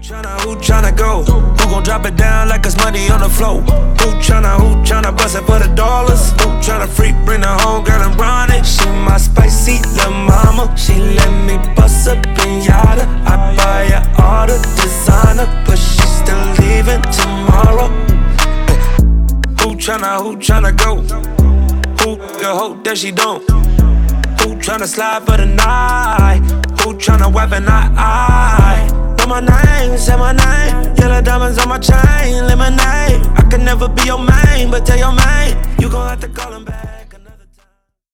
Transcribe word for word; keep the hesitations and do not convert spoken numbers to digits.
Tryna, who tryna go? Who gon' drop it down like it's money on the floor? Who tryna, who tryna bust it for the dollars? Who tryna freak, bring the whole girl and run it? She my spicy little mama. She let me bust a pinata. I buy her all the designer, but she still leaving tomorrow. Who tryna, who tryna go? Who can hope that she don't? Who tryna slide for the night? Who tryna weapon eye eye? Know my name, say my name. Yellow diamonds on my chain, lemonade. I could never be your main, but tell your main you gon' have to call him back.